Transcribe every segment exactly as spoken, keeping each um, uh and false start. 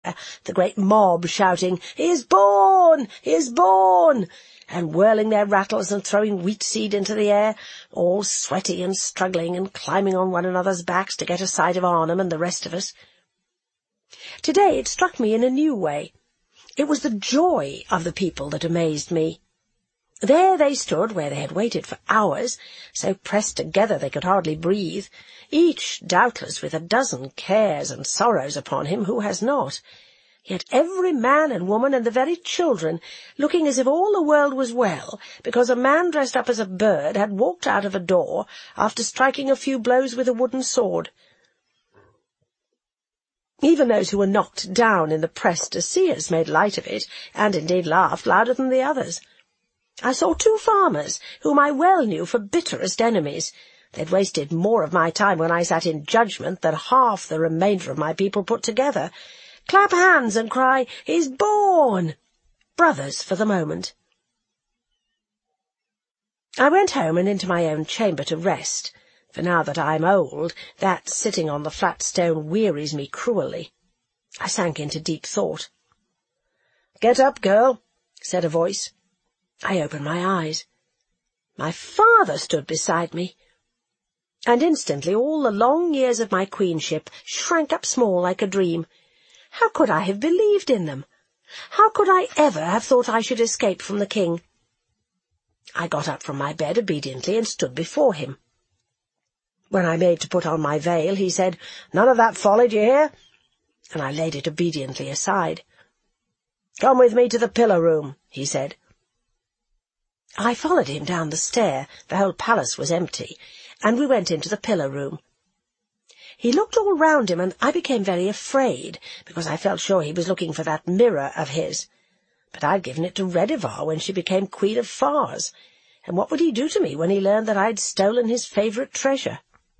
the great mob shouting, "He is born! He is born!" and whirling their rattles and throwing wheat seed into the air, all sweaty and struggling and climbing on one another's backs to get a sight of Arnhem and the rest of us. Today it struck me in a new way. It was the joy of the people that amazed me. There they stood, where they had waited for hours, so pressed together they could hardly breathe, each doubtless with a dozen cares and sorrows upon him who has not, yet every man and woman and the very children looking as if all the world was well, because a man dressed up as a bird had walked out of a door after striking a few blows with a wooden sword. Even those who were knocked down in the press to see us made light of it, and indeed laughed louder than the others. I saw two farmers, whom I well knew for bitterest enemies. They'd wasted more of my time when I sat in judgment than half the remainder of my people put together, clap hands and cry, "He's born!" Brothers for the moment. I went home and into my own chamber to rest, for now that I am old, that sitting on the flat stone wearies me cruelly. I sank into deep thought. "Get up, girl," said a voice. I opened my eyes. My father stood beside me, and instantly all the long years of my queenship shrank up small like a dream. How could I have believed in them? How could I ever have thought I should escape from the king? I got up from my bed obediently and stood before him. When I made to put on my veil, he said, "None of that folly, do you hear?" And I laid it obediently aside. "Come with me to the pillar room," he said. I followed him down the stair. The whole palace was empty, and we went into the pillar room. He looked all round him, and I became very afraid, because I felt sure he was looking for that mirror of his. But I'd given it to Redivar when she became Queen of Fars, and what would he do to me when he learned that I'd stolen his favourite treasure?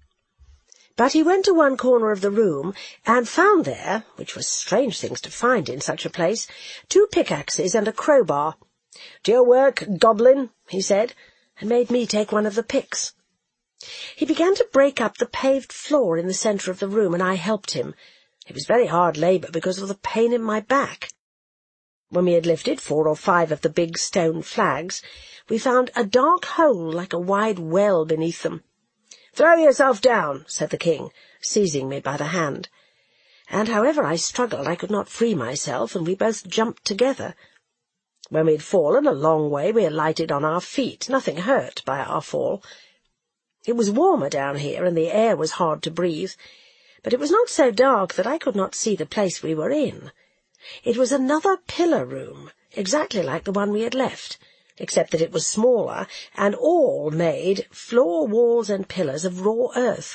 But he went to one corner of the room, and found there, which was strange things to find in such a place, two pickaxes and a crowbar. "To your work, goblin," he said, and made me take one of the picks. He began to break up the paved floor in the centre of the room, and I helped him. It was very hard labour because of the pain in my back. When we had lifted four or five of the big stone flags, we found a dark hole like a wide well beneath them. "Throw yourself down," said the king, seizing me by the hand. And however I struggled, I could not free myself, and we both jumped together. When we had fallen a long way, we alighted on our feet, nothing hurt by our fall. It was warmer down here, and the air was hard to breathe, but it was not so dark that I could not see the place we were in. It was another pillar room, exactly like the one we had left, except that it was smaller, and all made, floor, walls, and pillars of raw earth.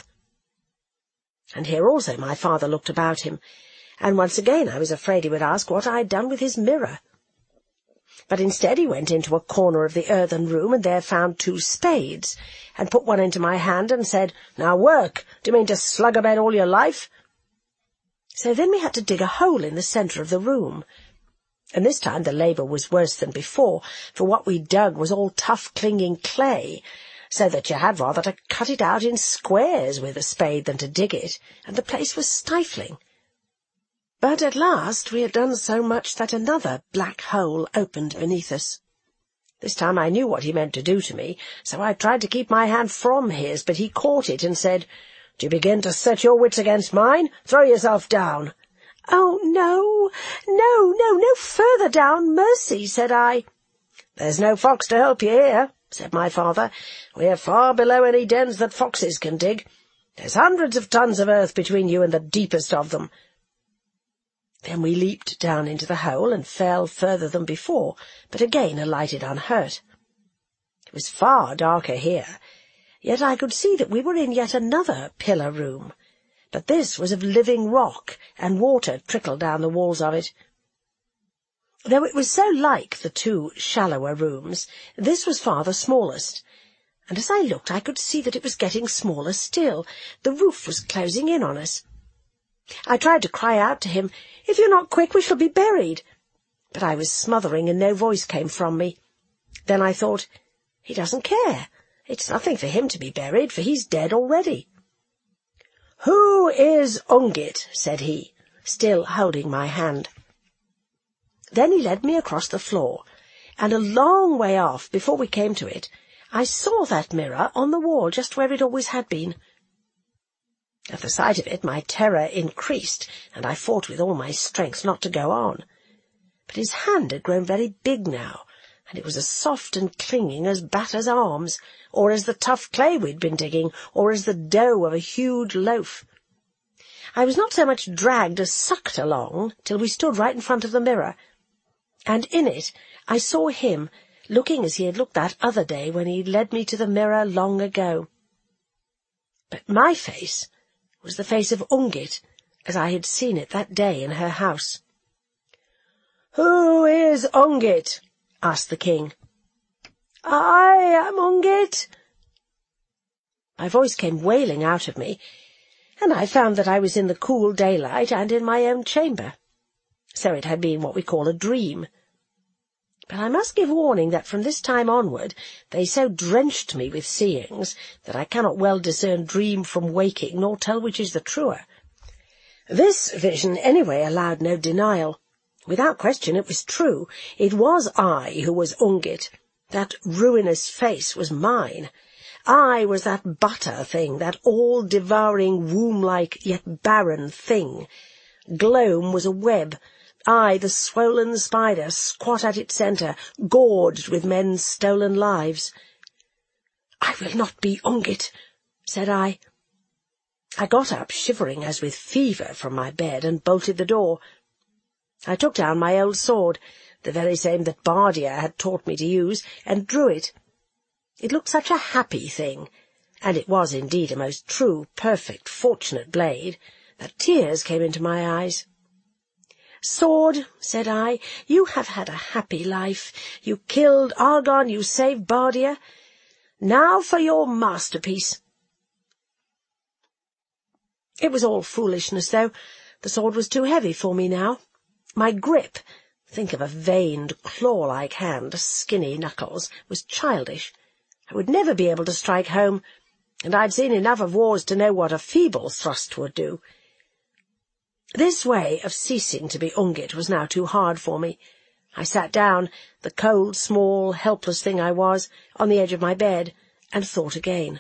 And here also my father looked about him, and once again I was afraid he would ask what I had done with his mirror. But instead he went into a corner of the earthen room, and there found two spades, and put one into my hand, and said, "Now work! Do you mean to slug about all your life?" So then we had to dig a hole in the centre of the room, and this time the labour was worse than before, for what we dug was all tough clinging clay, so that you had rather to cut it out in squares with a spade than to dig it, and the place was stifling. But at last we had done so much that another black hole opened beneath us. This time I knew what he meant to do to me, so I tried to keep my hand from his, but he caught it and said, "Do you begin to set your wits against mine? Throw yourself down." "Oh, no, no, no, no further down, mercy," said I. "There's no fox to help you here," said my father. "We're far below any dens that foxes can dig. There's hundreds of tons of earth between you and the deepest of them." Then we leaped down into the hole and fell further than before, but again alighted unhurt. It was far darker here, yet I could see that we were in yet another pillar room, but this was of living rock, and water trickled down the walls of it. Though it was so like the two shallower rooms, this was far the smallest, and as I looked I could see that it was getting smaller still. The roof was closing in on us. I tried to cry out to him, "If you're not quick, we shall be buried." But I was smothering, and no voice came from me. Then I thought, he doesn't care. It's nothing for him to be buried, for he's dead already. "Who is Ungit?" said he. still holding my hand. Then he led me across the floor, and a long way off, before we came to it, I saw that mirror on the wall just where it always had been. At the sight of it my terror increased, and I fought with all my strength not to go on. But his hand had grown very big now, and it was as soft and clinging as Batter's arms, or as the tough clay we'd been digging, or as the dough of a huge loaf. I was not so much dragged as sucked along till we stood right in front of the mirror, and in it I saw him, looking as he had looked that other day when he led me to the mirror long ago. But my face was the face of Ungit, as I had seen it that day in her house. "Who is Ungit?" asked the king. "I am Ungit." My voice came wailing out of me, and I found that I was in the cool daylight and in my own chamber. So it had been what we call a dream. But I must give warning that from this time onward they so drenched me with seeings that I cannot well discern dream from waking, nor tell which is the truer. This vision anyway allowed no denial. Without question it was true. It was I who was Ungit. That ruinous face was mine. I was that butter thing, that all-devouring, womb-like, yet barren thing. Gloam was a web. I, the swollen spider, squat at its centre, gorged with men's stolen lives. "I will not be Ungit," said I. I got up, shivering as with fever, from my bed, and bolted the door. I took down my old sword, the very same that Bardia had taught me to use, and drew it. It looked such a happy thing, and it was indeed a most true, perfect, fortunate blade, that tears came into my eyes. "Sword," said I, "you have had a happy life. You killed Argon, you saved Bardia. Now for your masterpiece." It was all foolishness, though. The sword was too heavy for me now. My grip, think of a veined, claw-like hand, skinny knuckles, was childish. I would never be able to strike home, and I'd seen enough of wars to know what a feeble thrust would do. This way of ceasing to be Ungit was now too hard for me. I sat down, the cold, small, helpless thing I was, on the edge of my bed, and thought again.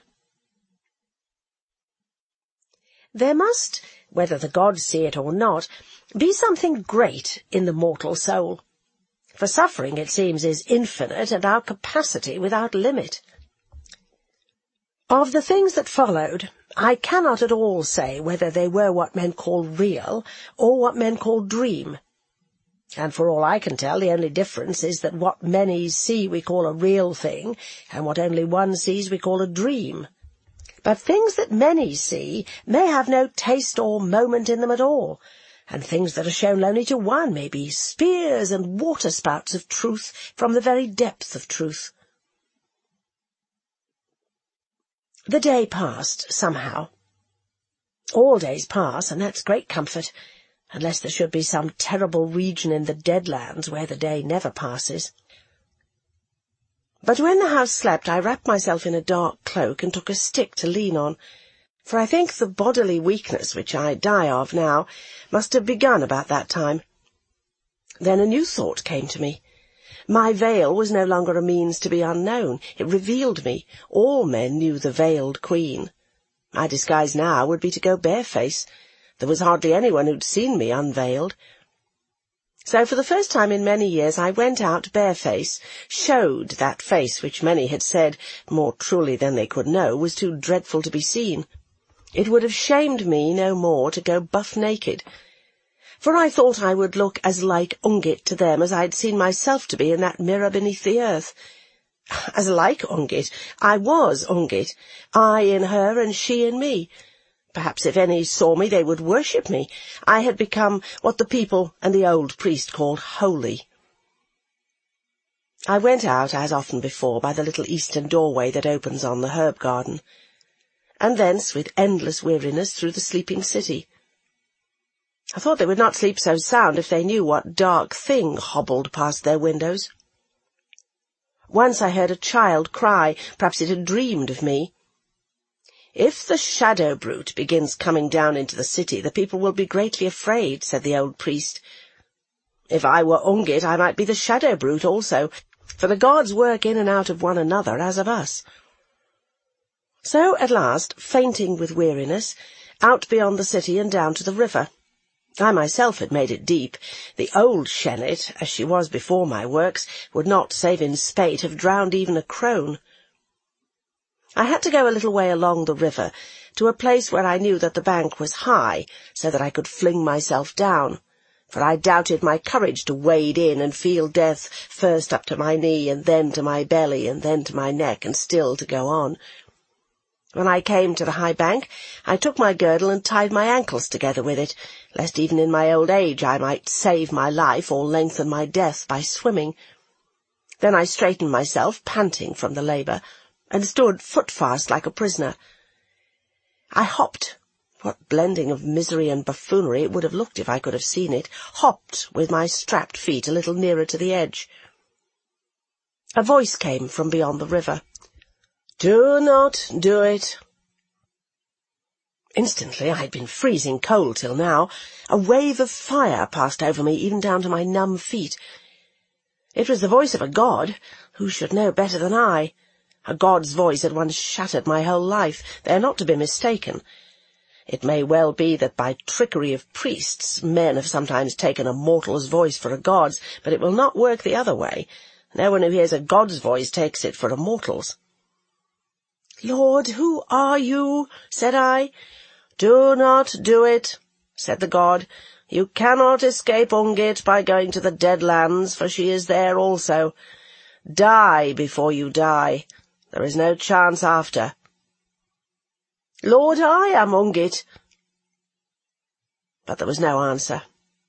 There must, whether the gods see it or not, be something great in the mortal soul. For suffering, it seems, is infinite, and our capacity without limit. Of the things that followed, I cannot at all say whether they were what men call real, or what men call dream. And for all I can tell, the only difference is that what many see we call a real thing, and what only one sees we call a dream. But things that many see may have no taste or moment in them at all, and things that are shown only to one may be spears and waterspouts of truth from the very depth of truth. The day passed, somehow. All days pass, and that's great comfort, unless there should be some terrible region in the Deadlands where the day never passes. But when the house slept, I wrapped myself in a dark cloak and took a stick to lean on, for I think the bodily weakness which I die of now must have begun about that time. Then a new thought came to me. My veil was no longer a means to be unknown. It revealed me. All men knew the veiled queen. My disguise now would be to go bareface. There was hardly anyone who'd seen me unveiled. So for the first time in many years I went out bareface, showed that face which many had said, more truly than they could know, was too dreadful to be seen. It would have shamed me no more to go buff naked, for I thought I would look as like Ungit to them as I had seen myself to be in that mirror beneath the earth. As like Ungit, I was Ungit, I in her and she in me. Perhaps if any saw me they would worship me. I had become what the people and the old priest called holy. I went out, as often before, by the little eastern doorway that opens on the herb garden, and thence, with endless weariness, through the sleeping city. I thought they would not sleep so sound if they knew what dark thing hobbled past their windows. Once I heard a child cry. Perhaps it had dreamed of me. "If the shadow brute begins coming down into the city, the people will be greatly afraid," said the old priest. "If I were Ungit, I might be the shadow brute also, for the gods work in and out of one another as of us." So, at last, fainting with weariness, out beyond the city and down to the river. I myself had made it deep. The old Shennet, as she was before my works, would not, save in spate, have drowned even a crone. I had to go a little way along the river, to a place where I knew that the bank was high, so that I could fling myself down, for I doubted my courage to wade in and feel death first up to my knee, and then to my belly, and then to my neck, and still to go on. When I came to the high bank, I took my girdle and tied my ankles together with it, lest even in my old age I might save my life or lengthen my death by swimming. Then I straightened myself, panting from the labour, and stood foot-fast like a prisoner. I hopped. What blending of misery and buffoonery it would have looked if I could have seen it, hopped with my strapped feet a little nearer to the edge. A voice came from beyond the river. "Do not do it." Instantly, I had been freezing cold till now. A wave of fire passed over me, even down to my numb feet. It was the voice of a god. Who should know better than I? A god's voice had once shattered my whole life. They are not to be mistaken. It may well be that by trickery of priests men have sometimes taken a mortal's voice for a god's, but it will not work the other way. No one who hears a god's voice takes it for a mortal's. "Lord, who are you?" said I. "Do not do it," said the god. "You cannot escape Ungit by going to the Dead Lands, for she is there also. Die before you die. There is no chance after." "Lord, I am Ungit." But there was no answer.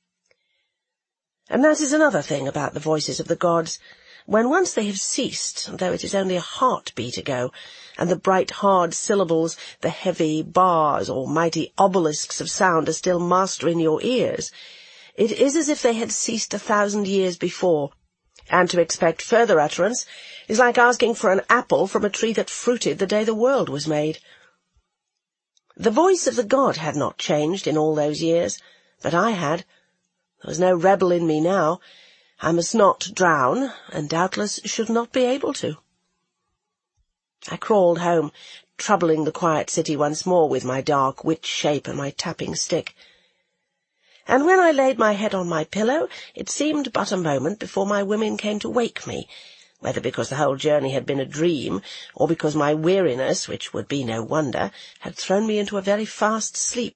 And that is another thing about the voices of the gods. When once they have ceased, though it is only a heart-beat ago, and the bright hard syllables, the heavy bars or mighty obelisks of sound are still mastering your ears, it is as if they had ceased a thousand years before, and to expect further utterance is like asking for an apple from a tree that fruited the day the world was made. The voice of the god had not changed in all those years, but I had. There was no rebel in me now. I must not drown, and doubtless should not be able to. I crawled home, troubling the quiet city once more with my dark witch shape and my tapping stick. And when I laid my head on my pillow, it seemed but a moment before my women came to wake me, whether because the whole journey had been a dream, or because my weariness, which would be no wonder, had thrown me into a very fast sleep.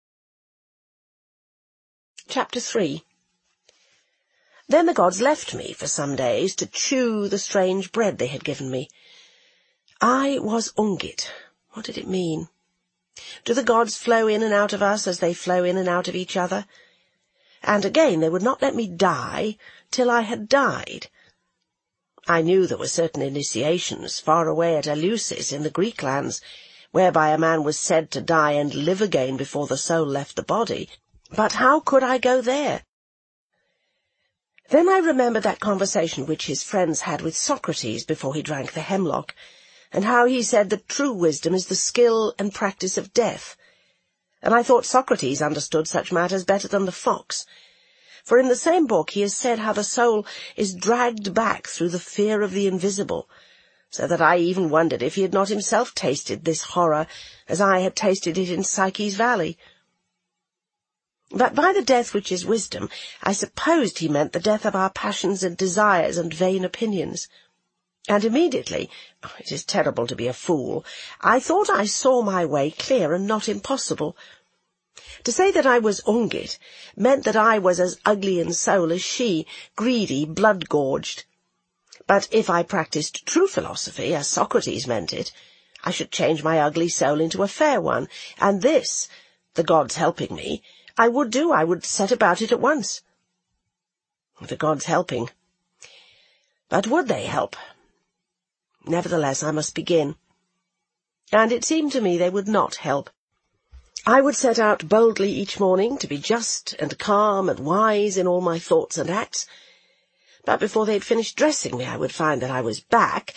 Chapter three. Then the gods left me for some days to chew the strange bread they had given me. I was Ungit. What did it mean? Do the gods flow in and out of us as they flow in and out of each other? And again, they would not let me die till I had died. I knew there were certain initiations far away at Eleusis in the Greek lands, whereby a man was said to die and live again before the soul left the body. But how could I go there? Then I remembered that conversation which his friends had with Socrates before he drank the hemlock, and how he said that true wisdom is the skill and practice of death. And I thought Socrates understood such matters better than the fox, for in the same book he has said how the soul is dragged back through the fear of the invisible, so that I even wondered if he had not himself tasted this horror as I had tasted it in Psyche's valley. But by the death which is wisdom, I supposed he meant the death of our passions and desires and vain opinions. And immediately, oh, it is terrible to be a fool, I thought I saw my way clear and not impossible. To say that I was Ungit meant that I was as ugly in soul as she, greedy, blood-gorged. But if I practised true philosophy, as Socrates meant it, I should change my ugly soul into a fair one, and this, the gods helping me, I would do. I would set about it at once. The gods helping. But would they help? Nevertheless, I must begin. And it seemed to me they would not help. I would set out boldly each morning to be just and calm and wise in all my thoughts and acts. But before they had finished dressing me, I would find that I was back,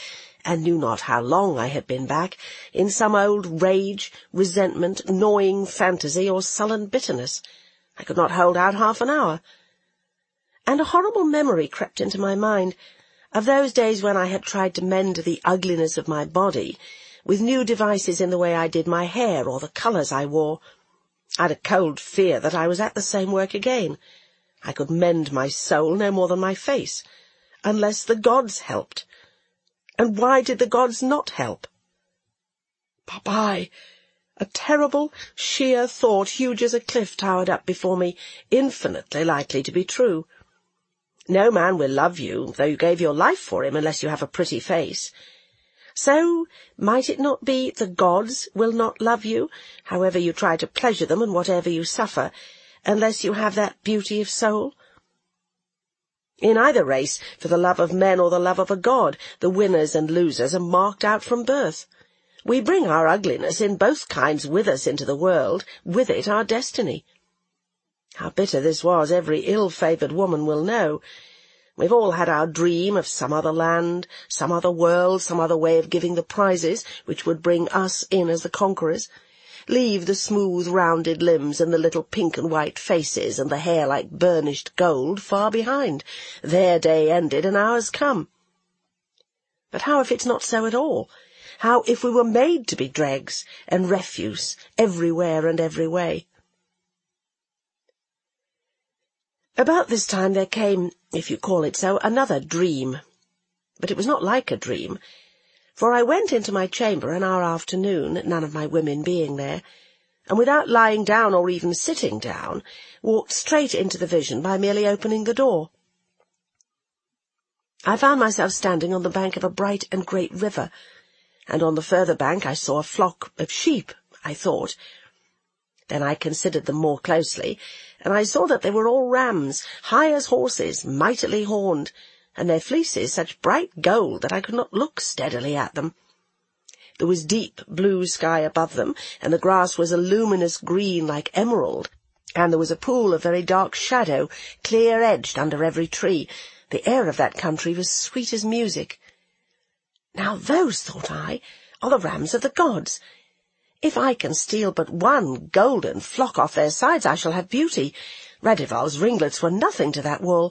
and knew not how long I had been back, in some old rage, resentment, gnawing fantasy, or sullen bitterness. I could not hold out half an hour. And a horrible memory crept into my mind of those days when I had tried to mend the ugliness of my body with new devices in the way I did my hair or the colours I wore. I had a cold fear that I was at the same work again. I could mend my soul no more than my face, unless the gods helped. And why did the gods not help? Popeye! A terrible, sheer thought, huge as a cliff, towered up before me, infinitely likely to be true. No man will love you, though you gave your life for him, unless you have a pretty face. So, might it not be the gods will not love you, however you try to pleasure them and whatever you suffer, unless you have that beauty of soul? In either race, for the love of men or the love of a god, the winners and losers are marked out from birth. We bring our ugliness in both kinds with us into the world, with it our destiny. How bitter this was, every ill-favoured woman will know. We've all had our dream of some other land, some other world, some other way of giving the prizes, which would bring us in as the conquerors. Leave the smooth, rounded limbs and the little pink and white faces and the hair like burnished gold far behind. Their day ended and ours come. But how if it's not so at all? How if we were made to be dregs and refuse everywhere and every way? About this time there came, if you call it so, another dream. But it was not like a dream, for I went into my chamber an hour afternoon, none of my women being there, and without lying down or even sitting down, walked straight into the vision by merely opening the door. I found myself standing on the bank of a bright and great river, and on the further bank I saw a flock of sheep, I thought. Then I considered them more closely, and I saw that they were all rams, high as horses, mightily horned, and their fleeces such bright gold that I could not look steadily at them. There was deep blue sky above them, and the grass was a luminous green like emerald, and there was a pool of very dark shadow, clear-edged under every tree. The air of that country was sweet as music. Now those, thought I, are the rams of the gods. If I can steal but one golden flock off their sides, I shall have beauty. Radziwill's ringlets were nothing to that wool.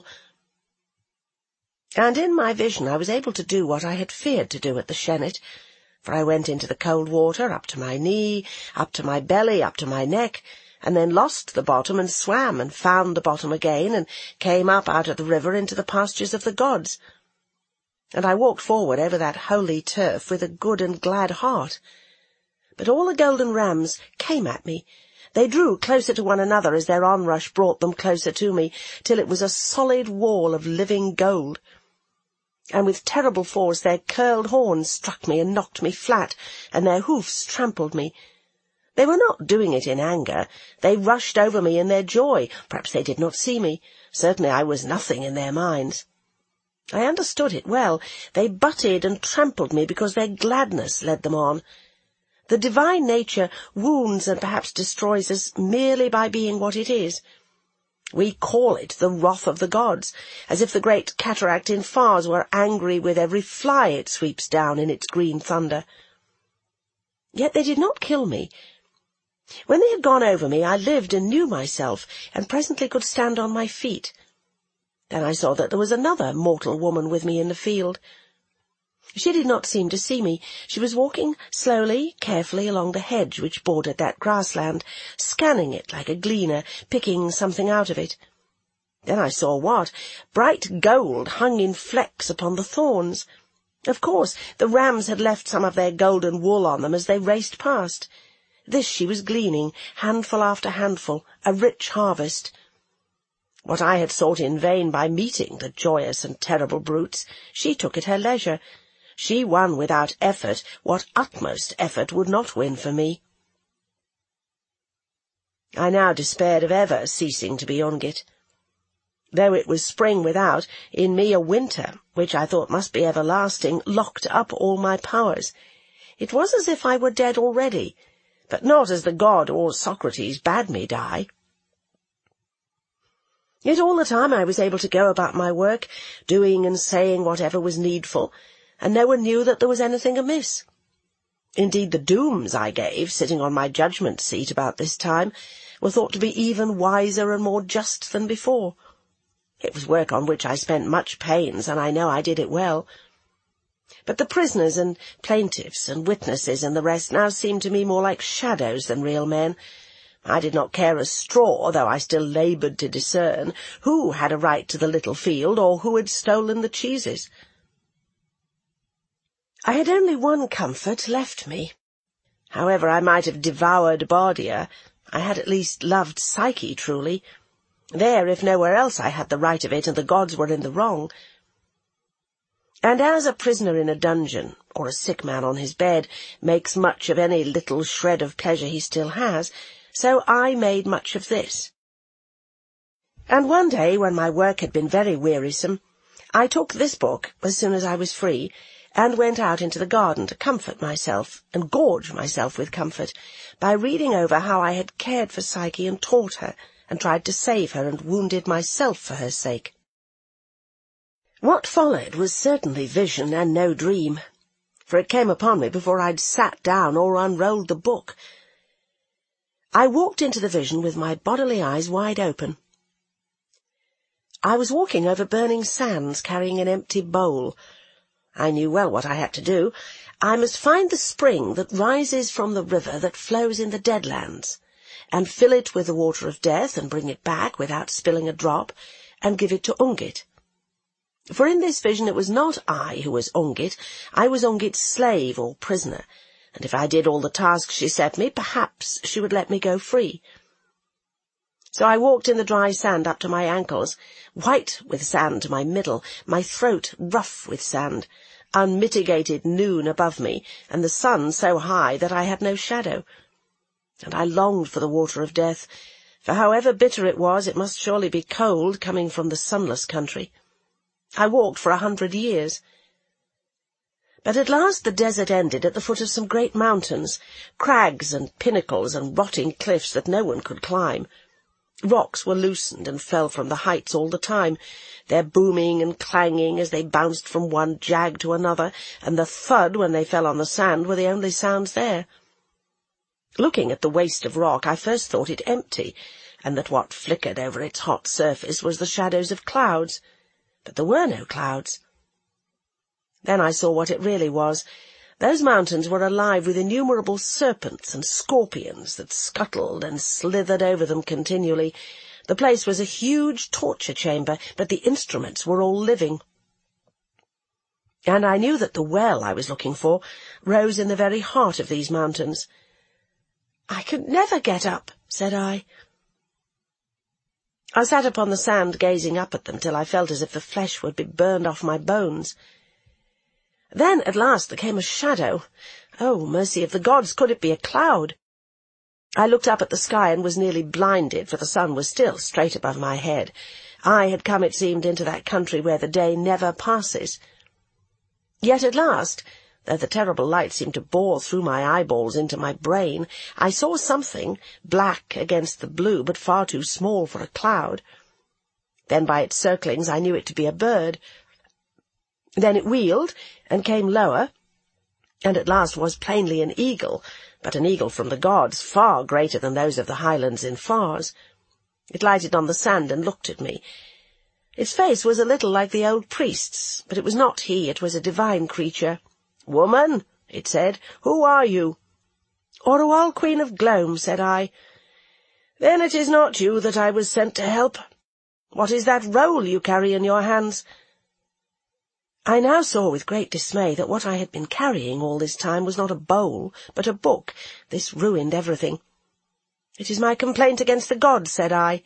And in my vision I was able to do what I had feared to do at the Shennet, for I went into the cold water, up to my knee, up to my belly, up to my neck, and then lost the bottom and swam and found the bottom again, and came up out of the river into the pastures of the gods. And I walked forward over that holy turf with a good and glad heart. But all the golden rams came at me. They drew closer to one another as their onrush brought them closer to me, till it was a solid wall of living gold. And with terrible force their curled horns struck me and knocked me flat, and their hoofs trampled me. They were not doing it in anger. They rushed over me in their joy. Perhaps they did not see me. Certainly I was nothing in their minds. I understood it well. They butted and trampled me because their gladness led them on. The divine nature wounds and perhaps destroys us merely by being what it is. We call it the wrath of the gods, as if the great cataract in Fars were angry with every fly it sweeps down in its green thunder. Yet they did not kill me. When they had gone over me, I lived and knew myself, and presently could stand on my feet. Then I saw that there was another mortal woman with me in the field. She did not seem to see me. She was walking slowly, carefully along the hedge which bordered that grassland, scanning it like a gleaner, picking something out of it. Then I saw what? Bright gold hung in flecks upon the thorns. Of course, the rams had left some of their golden wool on them as they raced past. This she was gleaning, handful after handful, a rich harvest. What I had sought in vain by meeting the joyous and terrible brutes, she took at her leisure. She won without effort what utmost effort would not win for me. I now despaired of ever ceasing to be Ungit. Though it was spring without, in me a winter, which I thought must be everlasting, locked up all my powers. It was as if I were dead already, but not as the god or Socrates bade me die. Yet all the time I was able to go about my work, doing and saying whatever was needful, and no one knew that there was anything amiss. Indeed, the dooms I gave, sitting on my judgment seat about this time, were thought to be even wiser and more just than before. It was work on which I spent much pains, and I know I did it well. But the prisoners and plaintiffs and witnesses and the rest now seemed to me more like shadows than real men. I did not care a straw, though I still laboured to discern, who had a right to the little field, or who had stolen the cheeses. I had only one comfort left me. However I might have devoured Bardia, I had at least loved Psyche truly. There, if nowhere else, I had the right of it, and the gods were in the wrong. And as a prisoner in a dungeon, or a sick man on his bed, makes much of any little shred of pleasure he still has, so I made much of this. And one day, when my work had been very wearisome, I took this book, as soon as I was free, and went out into the garden to comfort myself, and gorge myself with comfort, by reading over how I had cared for Psyche and taught her, and tried to save her, and wounded myself for her sake. What followed was certainly vision and no dream, for it came upon me before I'd sat down or unrolled the book. I walked into the vision with my bodily eyes wide open. I was walking over burning sands, carrying an empty bowl. I knew well what I had to do. I must find the spring that rises from the river that flows in the Deadlands, and fill it with the water of death, and bring it back without spilling a drop, and give it to Ungit. For in this vision it was not I who was Ungit, I was Ungit's slave or prisoner, and if I did all the tasks she set me, perhaps she would let me go free. So I walked in the dry sand up to my ankles, white with sand to my middle, my throat rough with sand, unmitigated noon above me, and the sun so high that I had no shadow. And I longed for the water of death, for however bitter it was, it must surely be cold, coming from the sunless country. I walked for a hundred years. But at last the desert ended at the foot of some great mountains, crags and pinnacles and rotting cliffs that no one could climb. Rocks were loosened and fell from the heights all the time, their booming and clanging as they bounced from one jag to another, and the thud when they fell on the sand were the only sounds there. Looking at the waste of rock, I first thought it empty, and that what flickered over its hot surface was the shadows of clouds. But there were no clouds. Then I saw what it really was. Those mountains were alive with innumerable serpents and scorpions that scuttled and slithered over them continually. The place was a huge torture chamber, but the instruments were all living. And I knew that the well I was looking for rose in the very heart of these mountains. "I could never get up," said I. I sat upon the sand gazing up at them till I felt as if the flesh would be burned off my bones. Then at last there came a shadow. Oh, mercy of the gods, could it be a cloud? I looked up at the sky and was nearly blinded, for the sun was still straight above my head. I had come, it seemed, into that country where the day never passes. Yet at last, though the terrible light seemed to bore through my eyeballs into my brain, I saw something, black against the blue, but far too small for a cloud. Then by its circlings I knew it to be a bird. Then it wheeled, and came lower, and at last was plainly an eagle, but an eagle from the gods, far greater than those of the highlands in Fars. It lighted on the sand and looked at me. Its face was a little like the old priest's, but it was not he, it was a divine creature. "Woman," it said, "who are you?" "Orual, Queen of Glome," said I. "Then it is not you that I was sent to help. What is that roll you carry in your hands?" I now saw with great dismay that what I had been carrying all this time was not a bowl, but a book. This ruined everything. "It is my complaint against the gods," said I.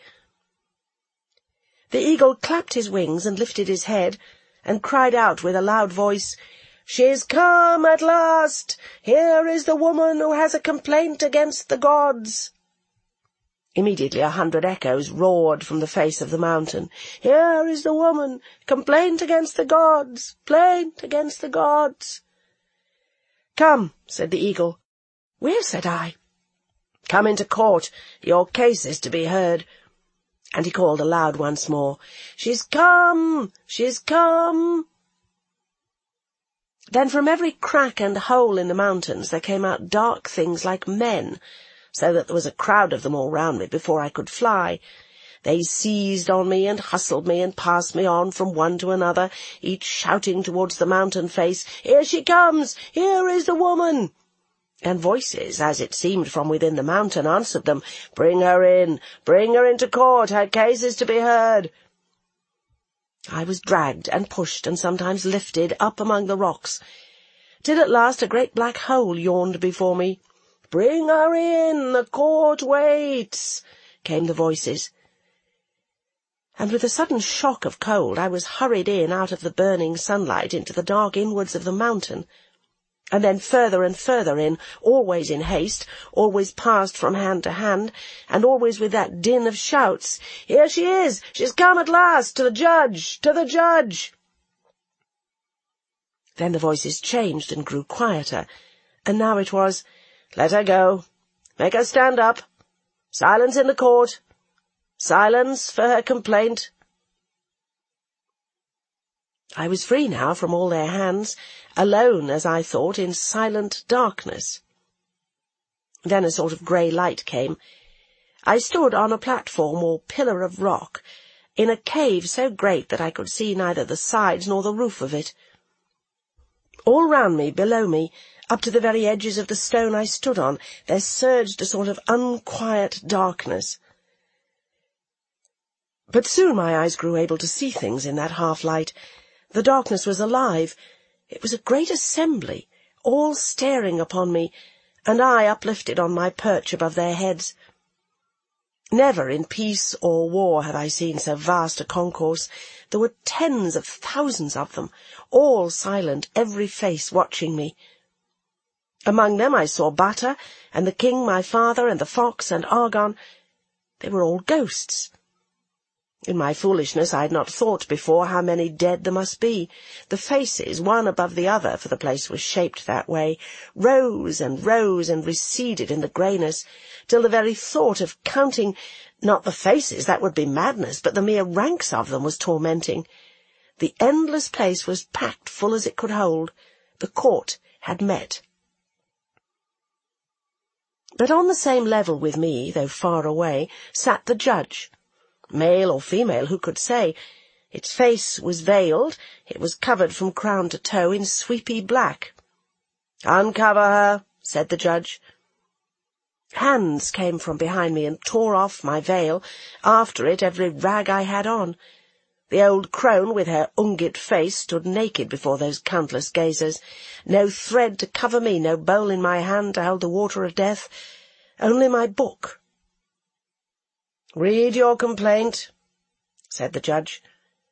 The eagle clapped his wings and lifted his head, and cried out with a loud voice, "She's come at last! Here is the woman who has a complaint against the gods!" Immediately a hundred echoes roared from the face of the mountain. "Here is the woman! Complaint against the gods! Plaint against the gods!" "Come," said the eagle. "Where?" said I. "Come into court. Your case is to be heard." And he called aloud once more, "She's come! She's come!" Then from every crack and hole in the mountains there came out dark things like men, so that there was a crowd of them all round me before I could fly. They seized on me and hustled me and passed me on from one to another, each shouting towards the mountain face, "Here she comes! Here is the woman!" And voices, as it seemed from within the mountain, answered them, "Bring her in! Bring her into court! Her case is to be heard!" I was dragged and pushed and sometimes lifted up among the rocks, till at last a great black hole yawned before me. "Bring her in! The court waits!" came the voices. And with a sudden shock of cold I was hurried in out of the burning sunlight into the dark inwards of the mountain, and then further and further in, always in haste, always passed from hand to hand, and always with that din of shouts, "Here she is! She's come at last! To the judge! To the judge!" Then the voices changed and grew quieter, and now it was, "Let her go! Make her stand up! Silence in the court! Silence for her complaint!" I was free now from all their hands, alone, as I thought, in silent darkness. Then a sort of grey light came. I stood on a platform or pillar of rock, in a cave so great that I could see neither the sides nor the roof of it. All round me, below me, up to the very edges of the stone I stood on, there surged a sort of unquiet darkness. But soon my eyes grew able to see things in that half-light. The darkness was alive. It was a great assembly, all staring upon me, and I uplifted on my perch above their heads. Never in peace or war have I seen so vast a concourse. There were tens of thousands of them, all silent, every face watching me. Among them I saw Bata, and the king my father, and the fox, and Argon. They were all ghosts. In my foolishness I had not thought before how many dead there must be. The faces, one above the other, for the place was shaped that way, rose and rose and receded in the greyness, till the very thought of counting, not the faces, that would be madness, but the mere ranks of them was tormenting. The endless place was packed full as it could hold. The court had met. But on the same level with me, though far away, sat the judge. Male or female, who could say? Its face was veiled, it was covered from crown to toe in sweepy black. "Uncover her," said the judge. Hands came from behind me and tore off my veil, after it every rag I had on. The old crone with her ungit face stood naked before those countless gazers. No thread to cover me, no bowl in my hand to hold the water of death, only my book. "Read your complaint," said the judge.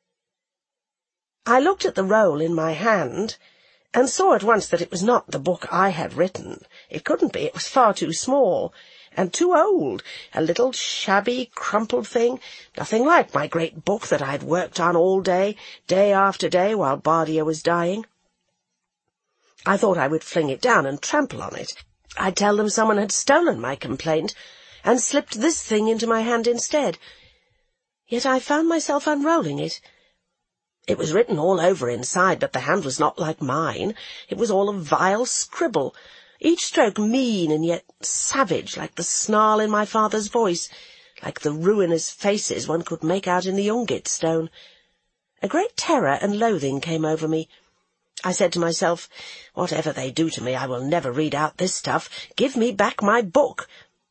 I looked at the roll in my hand, and saw at once that it was not the book I had written. It couldn't be, it was far too small, and too old, a little shabby, crumpled thing, nothing like my great book that I had worked on all day, day after day, while Bardia was dying. I thought I would fling it down and trample on it. I'd tell them someone had stolen my complaint, and slipped this thing into my hand instead. Yet I found myself unrolling it. It was written all over inside, but the hand was not like mine. It was all a vile scribble, each stroke mean and yet savage, like the snarl in my father's voice, like the ruinous faces one could make out in the ungit stone. A great terror and loathing came over me. I said to myself, "Whatever they do to me, I will never read out this stuff. Give me back my book."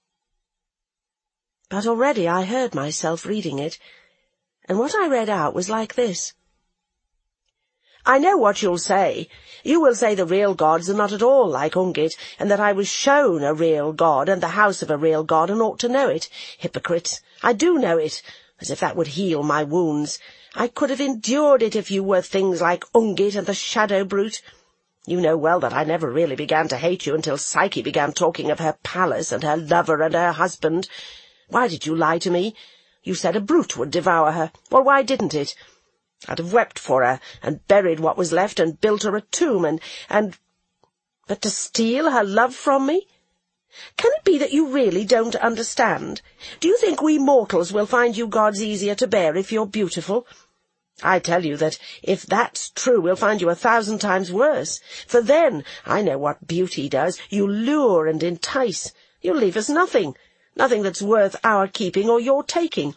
But already I heard myself reading it, and what I read out was like this. "I know what you'll say. You will say the real gods are not at all like Ungit, and that I was shown a real god and the house of a real god and ought to know it. Hypocrites! I do know it, as if that would heal my wounds. I could have endured it if you were things like Ungit and the Shadow Brute. You know well that I never really began to hate you until Psyche began talking of her palace and her lover and her husband. Why did you lie to me? You said a brute would devour her. Well, why didn't it? I'd have wept for her, and buried what was left, and built her a tomb, and... and... But to steal her love from me? Can it be that you really don't understand? Do you think we mortals will find you gods easier to bear if you're beautiful? I tell you that if that's true, we'll find you a thousand times worse. For then, I know what beauty does. You lure and entice. You leave us nothing, nothing that's worth our keeping or your taking.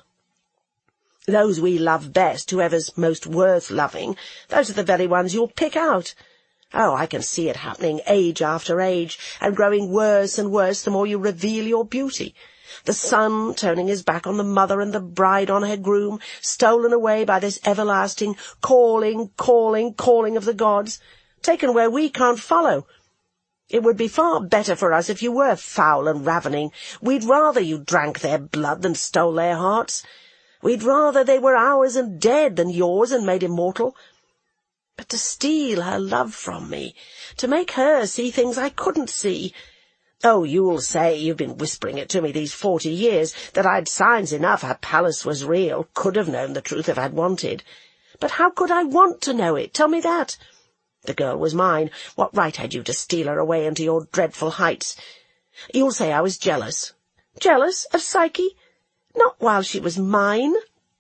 Those we love best, whoever's most worth loving, those are the very ones you'll pick out. Oh, I can see it happening age after age, and growing worse and worse the more you reveal your beauty. The son turning his back on the mother and the bride on her groom, stolen away by this everlasting calling, calling, calling of the gods, taken where we can't follow. It would be far better for us if you were foul and ravening. We'd rather you drank their blood than stole their hearts. We'd rather they were ours and dead than yours and made immortal. But to steal her love from me, to make her see things I couldn't see— Oh, you'll say, you've been whispering it to me these forty years, that I'd signs enough her palace was real, could have known the truth if I'd wanted. But how could I want to know it? Tell me that. The girl was mine. What right had you to steal her away into your dreadful heights? You'll say I was jealous. Jealous of Psyche? Not while she was mine.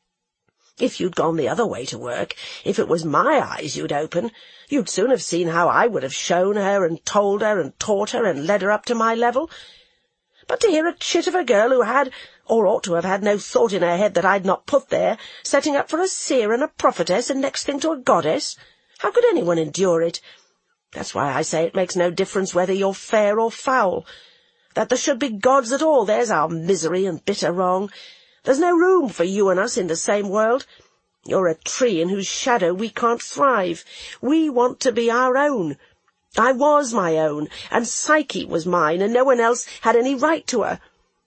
If you'd gone the other way to work, if it was my eyes you'd open, you'd soon have seen how I would have shown her and told her and taught her and led her up to my level. But to hear a chit of a girl who had, or ought to have had, no thought in her head that I'd not put there, setting up for a seer and a prophetess and next thing to a goddess, how could anyone endure it? That's why I say it makes no difference whether you're fair or foul. That there should be gods at all, there's our misery and bitter wrong. There's no room for you and us in the same world. You're a tree in whose shadow we can't thrive. We want to be our own. I was my own, and Psyche was mine, and no one else had any right to her.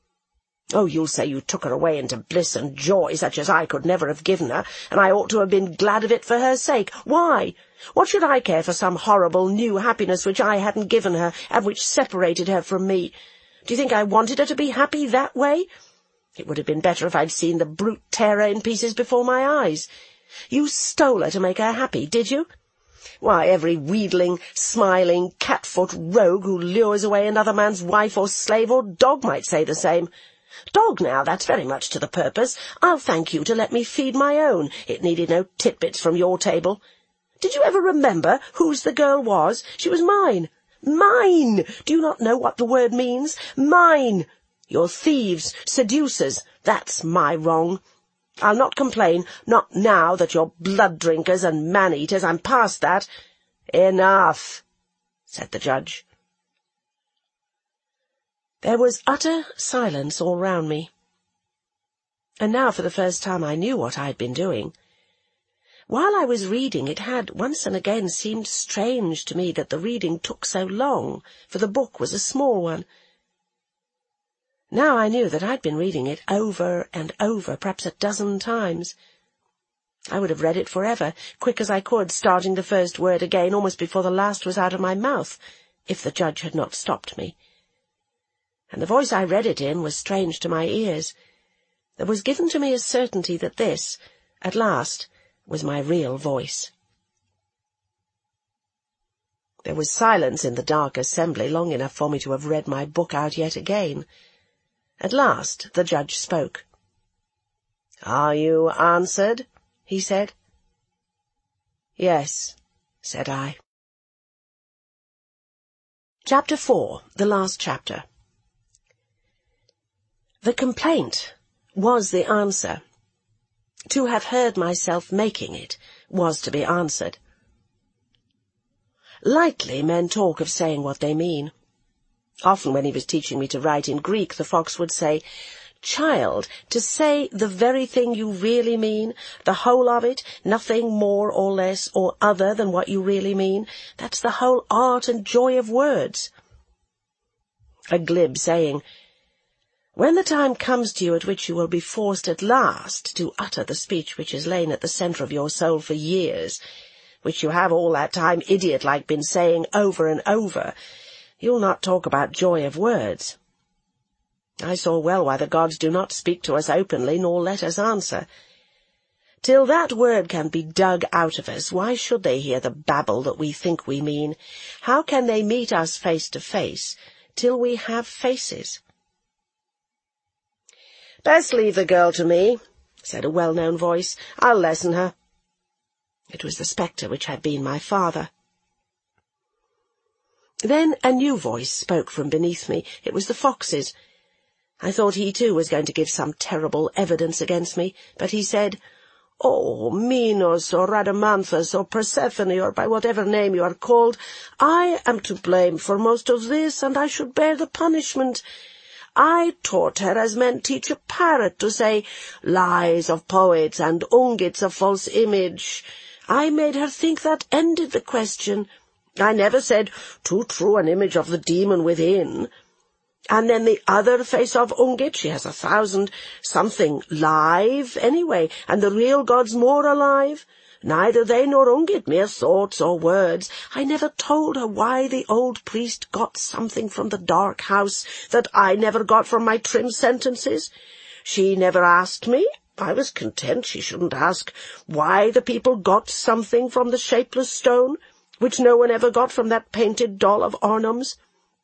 Oh, you'll say you took her away into bliss and joy such as I could never have given her, and I ought to have been glad of it for her sake. Why? What should I care for some horrible new happiness which I hadn't given her, and which separated her from me? Do you think I wanted her to be happy that way? It would have been better if I'd seen the brute tear her in pieces before my eyes. You stole her to make her happy, did you? Why, every wheedling, smiling, cat-foot rogue who lures away another man's wife or slave or dog might say the same. Dog, now, that's very much to the purpose. I'll thank you to let me feed my own. It needed no titbits from your table. Did you ever remember whose the girl was? She was mine. Mine! Do you not know what the word means? Mine! You're thieves, seducers. That's my wrong. I'll not complain, not now that you're blood-drinkers and man-eaters. I'm past that. Enough, said the judge. There was utter silence all round me. And now for the first time I knew what I had been doing. While I was reading, it had once and again seemed strange to me that the reading took so long, for the book was a small one. Now I knew that I'd been reading it over and over, perhaps a dozen times. I would have read it forever, quick as I could, starting the first word again almost before the last was out of my mouth, if the judge had not stopped me. And the voice I read it in was strange to my ears. There was given to me a certainty that this, at last, was my real voice. There was silence in the dark assembly, long enough for me to have read my book out yet again. At last the judge spoke. "Are you answered?" he said. "Yes," said I. Chapter four, the last chapter. The complaint was the answer. To have heard myself making it was to be answered. Lightly men talk of saying what they mean. Often when he was teaching me to write in Greek, the fox would say, "Child, to say the very thing you really mean, the whole of it, nothing more or less or other than what you really mean, that's the whole art and joy of words." A glib saying, when the time comes to you at which you will be forced at last to utter the speech which has lain at the centre of your soul for years, which you have all that time idiot-like been saying over and over, you'll not talk about joy of words. I saw well why the gods do not speak to us openly, nor let us answer. Till that word can be dug out of us, why should they hear the babble that we think we mean? How can they meet us face to face, till we have faces? "Best leave the girl to me," said a well-known voice. "I'll lesson her." It was the spectre which had been my father. Then a new voice spoke from beneath me. It was the fox's. I thought he too was going to give some terrible evidence against me, but he said, "Oh, Minos, or Rhadamanthus, or Persephone, or by whatever name you are called, I am to blame for most of this, and I should bear the punishment. I taught her as men teach a parrot to say, lies of poets and ungits of false image. I made her think that ended the question. I never said, too true an image of the demon within. And then the other face of Ungit, she has a thousand, something live, anyway, and the real god's more alive. Neither they nor Ungit, mere thoughts or words. I never told her why the old priest got something from the dark house that I never got from my trim sentences. She never asked me. I was content she shouldn't ask why the people got something from the shapeless stone, which no one ever got from that painted doll of Arnum's.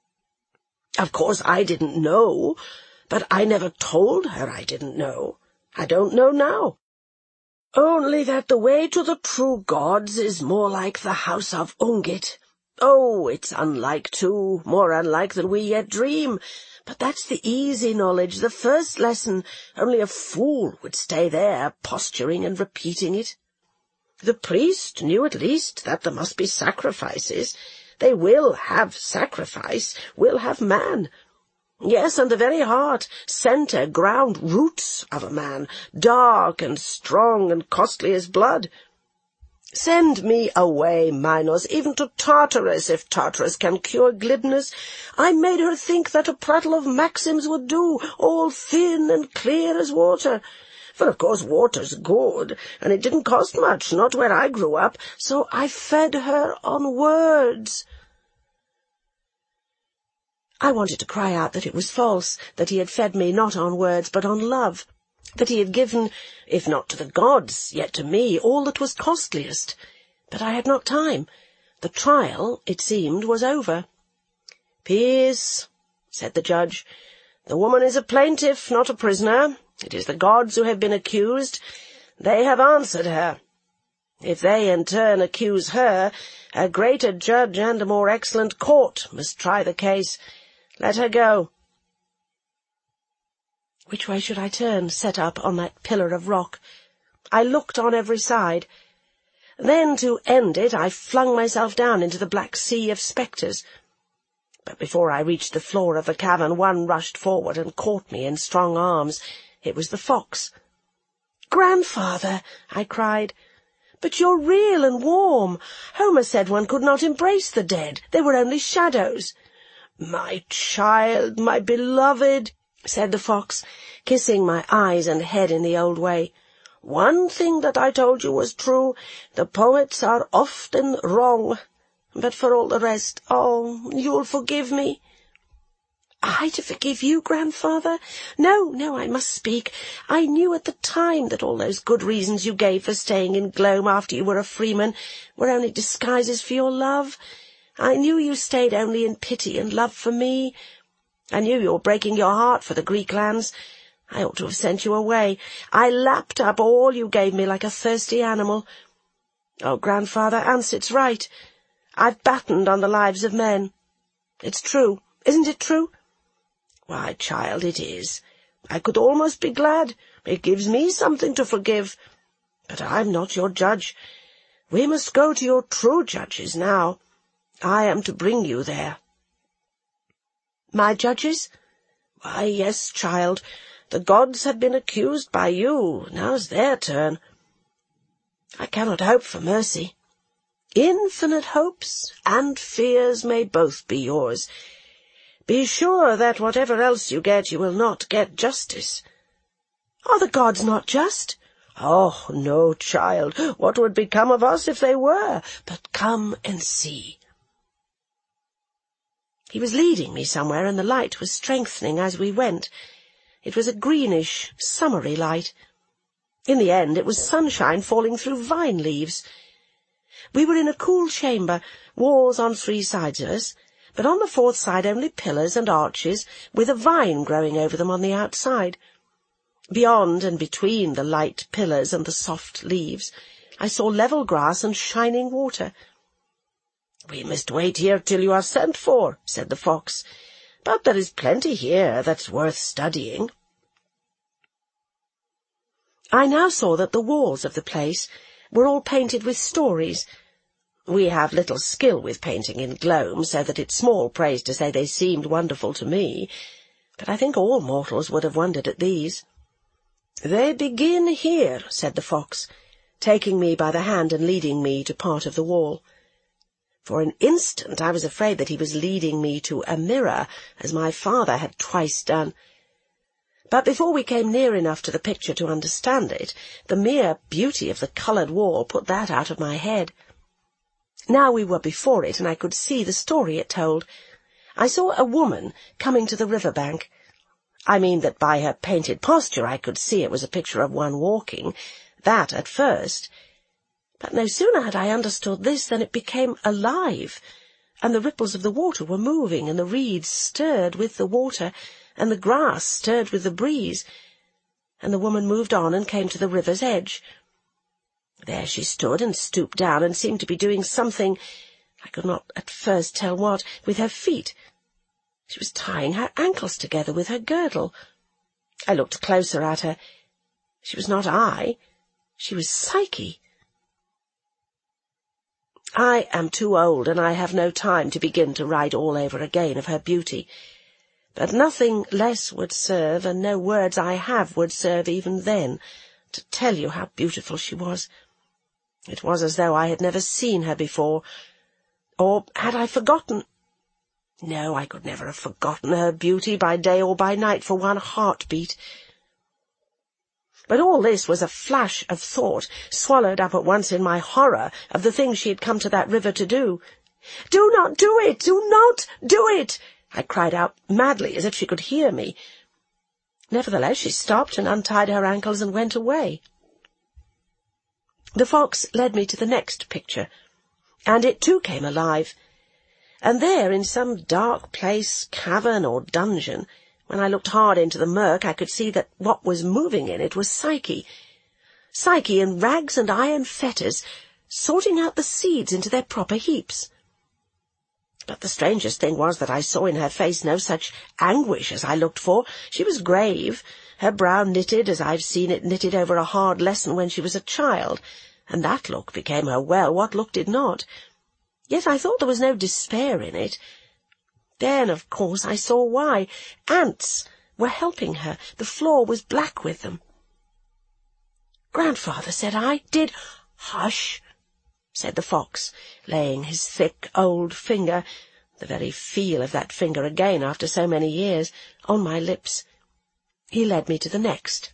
Of course I didn't know, but I never told her I didn't know. I don't know now. Only that the way to the true gods is more like the house of Ungit. Oh, it's unlike too, more unlike than we yet dream. But that's the easy knowledge, the first lesson. Only a fool would stay there, posturing and repeating it. The priest knew at least that there must be sacrifices. They will have sacrifice, will have man. Yes, and the very heart, centre, ground, roots of a man, dark and strong and costly as blood. Send me away, Minos, even to Tartarus, if Tartarus can cure glibness. I made her think that a prattle of maxims would do, all thin and clear as water. For, of course, water's good, and it didn't cost much, not where I grew up, so I fed her on words. I wanted to cry out that it was false, that he had fed me not on words, but on love, that he had given, if not to the gods, yet to me, all that was costliest. But I had not time. The trial, it seemed, was over. "Peace," said the judge. "The woman is a plaintiff, not a prisoner. It is the gods who have been accused. They have answered her. If they in turn accuse her, a greater judge and a more excellent court must try the case. Let her go." Which way should I turn, set up on that pillar of rock? I looked on every side. Then, to end it, I flung myself down into the black sea of spectres. But before I reached the floor of the cavern, one rushed forward and caught me in strong arms. It was the fox. "Grandfather," I cried, "but you're real and warm. Homer said one could not embrace the dead. They were only shadows." "My child, my beloved," said the fox, kissing my eyes and head in the old way. "One thing that I told you was true. The poets are often wrong. But for all the rest, oh, you'll forgive me." "I to forgive you, grandfather? No, no, I must speak. I knew at the time that all those good reasons you gave for staying in Glome after you were a freeman were only disguises for your love. I knew you stayed only in pity and love for me. I knew you were breaking your heart for the Greek lands. I ought to have sent you away. I lapped up all you gave me like a thirsty animal. Oh, grandfather, Ansit's right. I've battened on the lives of men. It's true, isn't it true?" "Why, child, it is. I could almost be glad. It gives me something to forgive. But I'm not your judge. We must go to your true judges now. I am to bring you there." "My judges?" "Why, yes, child. The gods have been accused by you. Now's their turn." "I cannot hope for mercy." "Infinite hopes and fears may both be yours. Be sure that whatever else you get, you will not get justice." "Are the gods not just?" "Oh, no, child. What would become of us if they were? But come and see." He was leading me somewhere, and the light was strengthening as we went. It was a greenish, summery light. In the end it was sunshine falling through vine leaves. We were in a cool chamber, walls on three sides of us, but on the fourth side only pillars and arches, with a vine growing over them on the outside. Beyond and between the light pillars and the soft leaves, I saw level grass and shining water. "We must wait here till you are sent for," said the fox, "but there is plenty here that's worth studying." I now saw that the walls of the place were all painted with stories. We have little skill with painting in gloam, so that it's small praise to say they seemed wonderful to me, but I think all mortals would have wondered at these. "They begin here," said the fox, taking me by the hand and leading me to part of the wall. For an instant I was afraid that he was leading me to a mirror, as my father had twice done. But before we came near enough to the picture to understand it, the mere beauty of the coloured wall put that out of my head. Now we were before it, and I could see the story it told. I saw a woman coming to the river bank. I mean that by her painted posture I could see it was a picture of one walking, that at first. But no sooner had I understood this than it became alive, and the ripples of the water were moving, and the reeds stirred with the water, and the grass stirred with the breeze, and the woman moved on and came to the river's edge. There she stood and stooped down and seemed to be doing something, I could not at first tell what, with her feet. She was tying her ankles together with her girdle. I looked closer at her. She was not I, she was Psyche. I am too old, and I have no time to begin to write all over again of her beauty. But nothing less would serve, and no words I have would serve even then, to tell you how beautiful she was. It was as though I had never seen her before. Or had I forgotten? No, I could never have forgotten her beauty by day or by night for one heartbeat. But all this was a flash of thought, swallowed up at once in my horror of the thing she had come to that river to do. "Do not do it! Do not do it!" I cried out madly, as if she could hear me. Nevertheless, she stopped and untied her ankles and went away. The fox led me to the next picture, and it too came alive. And there, in some dark place, cavern or dungeon, when I looked hard into the murk, I could see that what was moving in it was Psyche. Psyche in rags and iron fetters, sorting out the seeds into their proper heaps. But the strangest thing was that I saw in her face no such anguish as I looked for. She was grave, her brow knitted as I've seen it knitted over a hard lesson when she was a child, and that look became her well, what look did not. Yet I thought there was no despair in it. Then, of course, I saw why. Ants were helping her. The floor was black with them. "Grandfather," said I, did—" "Hush," said the fox, laying his thick old finger, the very feel of that finger again after so many years, on my lips. He led me to the next.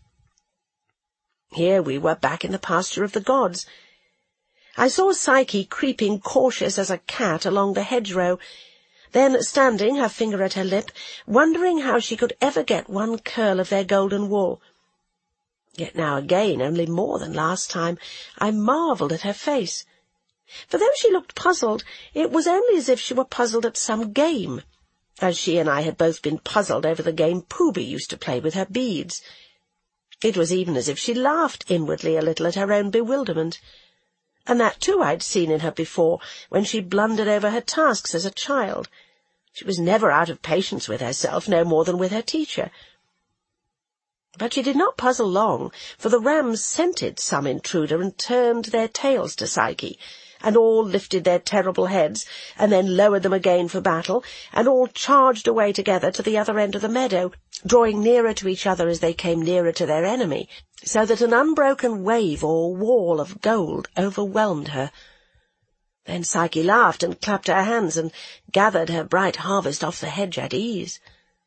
Here we were back in the pasture of the gods. I saw Psyche creeping cautious as a cat along the hedgerow, then standing, her finger at her lip, wondering how she could ever get one curl of their golden wool. Yet now again, only more than last time, I marvelled at her face. For though she looked puzzled, it was only as if she were puzzled at some game, as she and I had both been puzzled over the game Pooby used to play with her beads. It was even as if she laughed inwardly a little at her own bewilderment. And that, too, I'd seen in her before, when she blundered over her tasks as a child. She was never out of patience with herself, no more than with her teacher. But she did not puzzle long, for the rams scented some intruder and turned their tails to Psyche, and all lifted their terrible heads, and then lowered them again for battle, and all charged away together to the other end of the meadow, drawing nearer to each other as they came nearer to their enemy, so that an unbroken wave or wall of gold overwhelmed her. Then Psyche laughed and clapped her hands and gathered her bright harvest off the hedge at ease.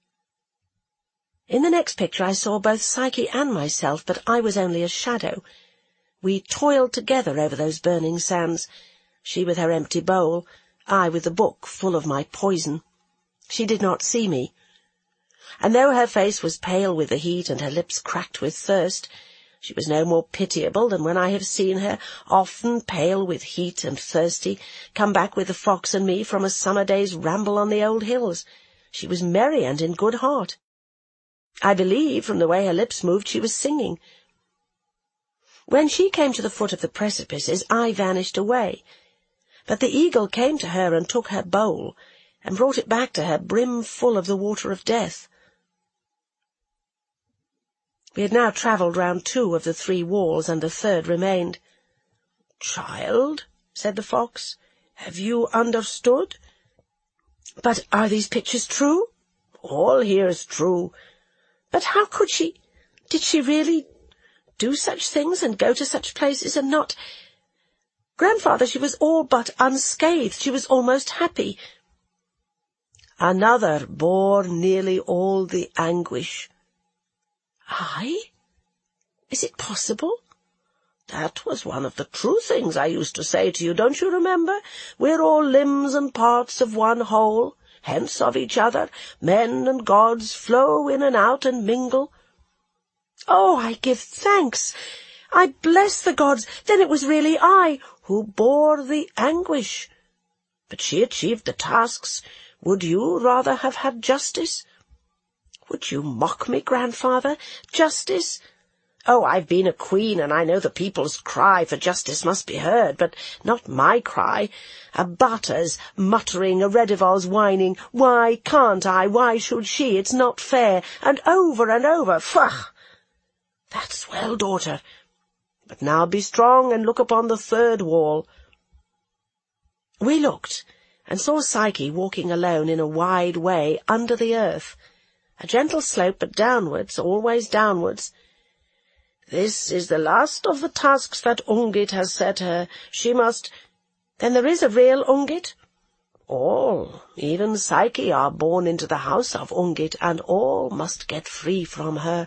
In the next picture I saw both Psyche and myself, but I was only a shadow. We toiled together over those burning sands, she with her empty bowl, I with the book full of my poison. She did not see me. And though her face was pale with the heat and her lips cracked with thirst, she was no more pitiable than when I have seen her, often pale with heat and thirsty, come back with the fox and me from a summer day's ramble on the old hills. She was merry and in good heart. I believe, from the way her lips moved, she was singing. When she came to the foot of the precipices, I vanished away. But the eagle came to her and took her bowl, and brought it back to her brim full of the water of death. We had now travelled round two of the three walls, and the third remained. "Child," said the fox, "have you understood?" "But are these pictures true?" "All here is true." "But how could she... Did she really do such things and go to such places and not... Grandfather, she was all but unscathed. She was almost happy." "Another bore nearly all the anguish." "I? Is it possible?" "That was one of the true things I used to say to you, don't you remember? We're all limbs and parts of one whole, hence of each other. Men and gods flow in and out and mingle." "Oh, I give thanks. I bless the gods. Then it was really I who bore the anguish. But she achieved the tasks. Would you rather have had justice?" "Would you mock me, grandfather? Justice?" "Oh, I've been a queen, and I know the people's cry for justice must be heard, but not my cry. A Bata's muttering, a Redival's whining, 'Why can't I? Why should she? It's not fair,' and over and over. Faugh!" "That's well, daughter. But now be strong and look upon the third wall." We looked, and saw Psyche walking alone in a wide way under the earth, a gentle slope, but downwards, always downwards. "This is the last of the tasks that Ungit has set her. She must—" "Then there is a real Ungit?" "All, even Psyche, are born into the house of Ungit, and all must get free from her.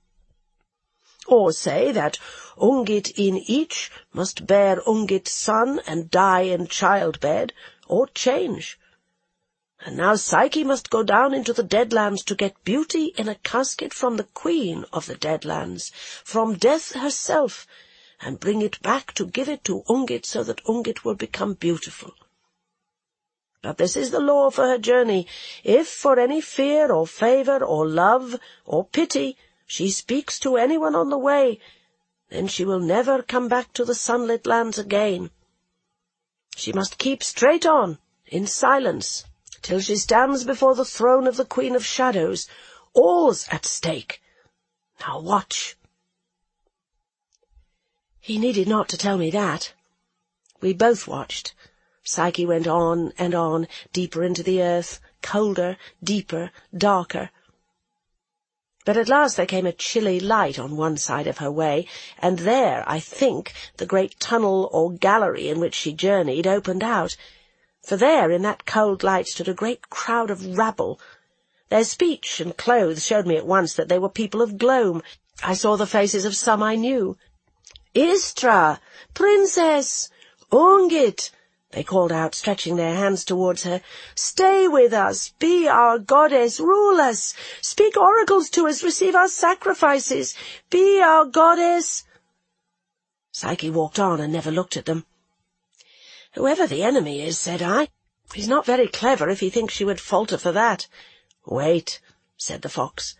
Or say that Ungit in each must bear Ungit's son and die in childbed, or change. And now Psyche must go down into the Deadlands to get beauty in a casket from the queen of the Deadlands, from Death herself, and bring it back to give it to Ungit so that Ungit will become beautiful. But this is the law for her journey. If for any fear or favour or love or pity she speaks to anyone on the way, then she will never come back to the sunlit lands again. She must keep straight on, in silence, till she stands before the throne of the Queen of Shadows. All's at stake. Now watch." He needed not to tell me that. We both watched. Psyche went on and on, deeper into the earth, colder, deeper, darker. But at last there came a chilly light on one side of her way, and there, I think, the great tunnel or gallery in which she journeyed opened out. For there, in that cold light, stood a great crowd of rabble. Their speech and clothes showed me at once that they were people of Glome. I saw the faces of some I knew. "Istra! Princess! Ungit!" they called out, stretching their hands towards her. "Stay with us, be our goddess, rule us, speak oracles to us, receive our sacrifices, be our goddess." Psyche walked on and never looked at them. "Whoever the enemy is," said I, "he's not very clever if he thinks she would falter for that." "Wait," said the fox.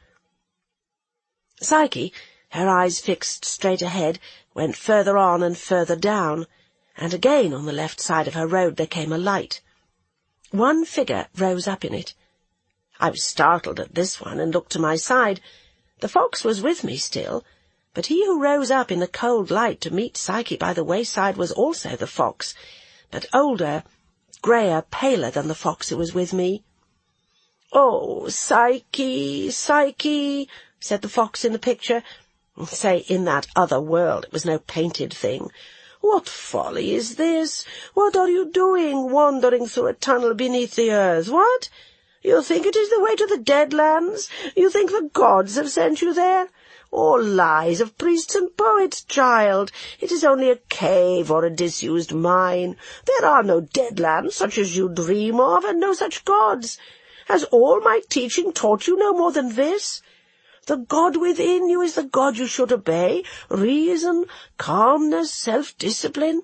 Psyche, her eyes fixed straight ahead, went further on and further down, and again on the left side of her road there came a light. One figure rose up in it. I was startled at this one, and looked to my side. The fox was with me still, but he who rose up in the cold light to meet Psyche by the wayside was also the fox, but older, greyer, paler than the fox who was with me. "Oh, Psyche, Psyche," said the fox in the picture. Say, in that other world, it was no painted thing. "What folly is this? What are you doing, wandering through a tunnel beneath the earth? What? You think it is the way to the Deadlands? You think the gods have sent you there? All lies of priests and poets, child. It is only a cave or a disused mine. There are no Deadlands such as you dream of, and no such gods. Has all my teaching taught you no more than this? The God within you is the God you should obey. Reason, calmness, self-discipline.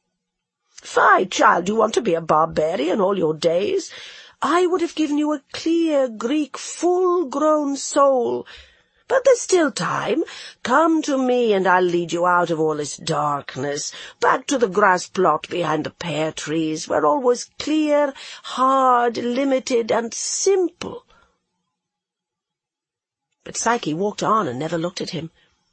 Fie, child, you want to be a barbarian all your days. I would have given you a clear, Greek, full-grown soul. But there's still time. Come to me, and I'll lead you out of all this darkness, back to the grass plot behind the pear trees, where all was clear, hard, limited, and simple. But Psyche walked on and never looked at him.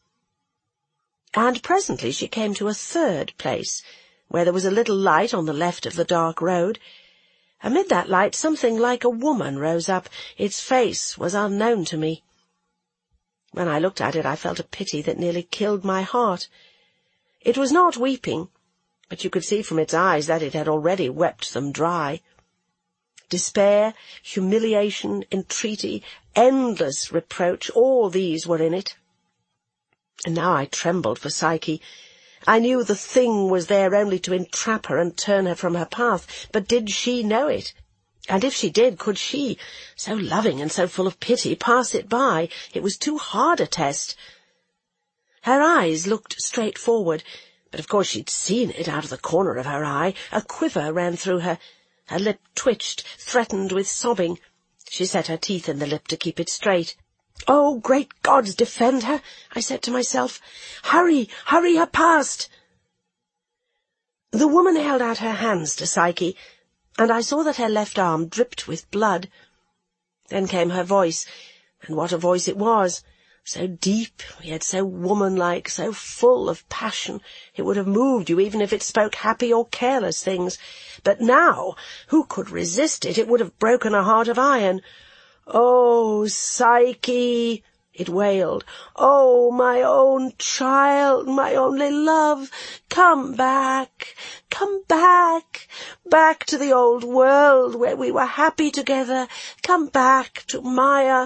And presently she came to a third place, where there was a little light on the left of the dark road. Amid that light something like a woman rose up. Its face was unknown to me. When I looked at it, I felt a pity that nearly killed my heart. It was not weeping, but you could see from its eyes that it had already wept them dry. Despair, humiliation, entreaty, endless reproach, all these were in it. And now I trembled for Psyche. I knew the thing was there only to entrap her and turn her from her path, but did she know it? And if she did, could she, so loving and so full of pity, pass it by? It was too hard a test. Her eyes looked straight forward, but of course she'd seen it out of the corner of her eye. A quiver ran through her. Her lip twitched, threatened with sobbing. She set her teeth in the lip to keep it straight. "Oh, great gods, defend her!" I said to myself. "Hurry, hurry her past!" The woman held out her hands to Psyche, and I saw that her left arm dripped with blood. Then came her voice, and what a voice it was! So deep, yet so womanlike, so full of passion, it would have moved you even if it spoke happy or careless things. But now, who could resist it? It would have broken a heart of iron. "Oh, Psyche," it wailed. "Oh, my own child, my only love, come back, come back, back to the old world where we were happy together. Come back to Maya."